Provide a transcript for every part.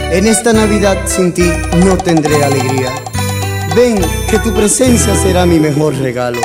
En esta Navidad sin ti no tendré alegría. Ven, que tu presencia será mi mejor regalo.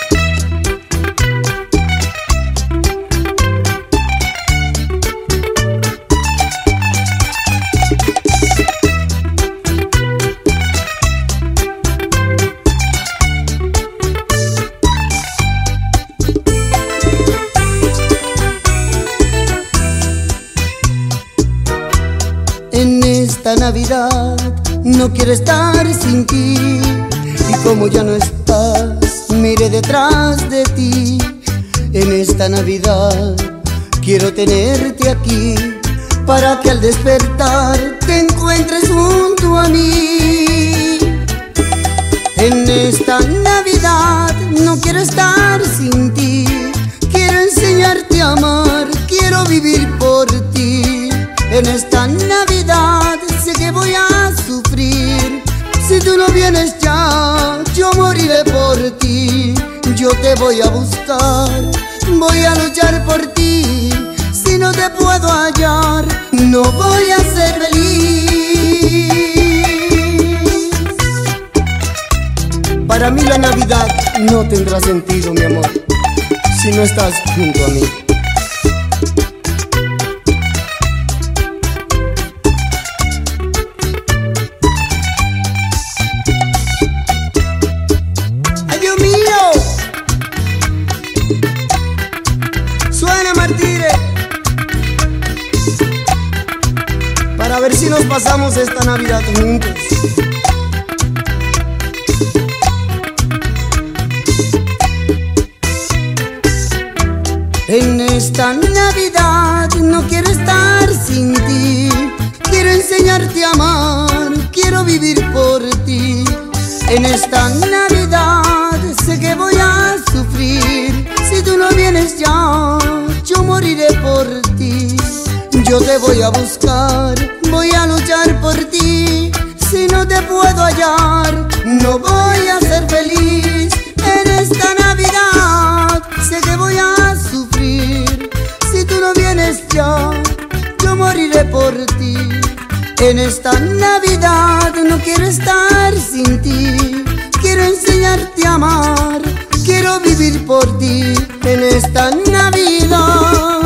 En esta Navidad no quiero estar sin ti, y como ya no estás, miré detrás de ti. En esta Navidad quiero tenerte aquí, para que al despertar te encuentres junto a mí. En esta Navidad no quiero estar sin ti, quiero enseñarte a amar, quiero vivir por ti. En esta Navidad sé que voy a sufrir, si tú no vienes ya, yo moriré por ti. Yo te voy a buscar, voy a luchar por ti. Si no te puedo hallar, no voy a ser feliz. Para mí la Navidad no tendrá sentido, mi amor, si no estás junto a mí. Suena Martire, para ver si nos pasamos esta Navidad juntos. En esta Navidad no quiero estar sin ti, quiero enseñarte a amar, quiero vivir por ti. En esta Navidad sé que voy a sufrir, si tú no vienes ya, yo moriré por ti. Yo te voy a buscar, voy a luchar por ti. Si no te puedo hallar, no voy a ser feliz. En esta Navidad sé que voy a sufrir, si tú no vienes ya, yo moriré por ti. En esta Navidad no quiero estar sin ti, quiero enseñarte a amar, quiero vivir por ti. En esta Navidad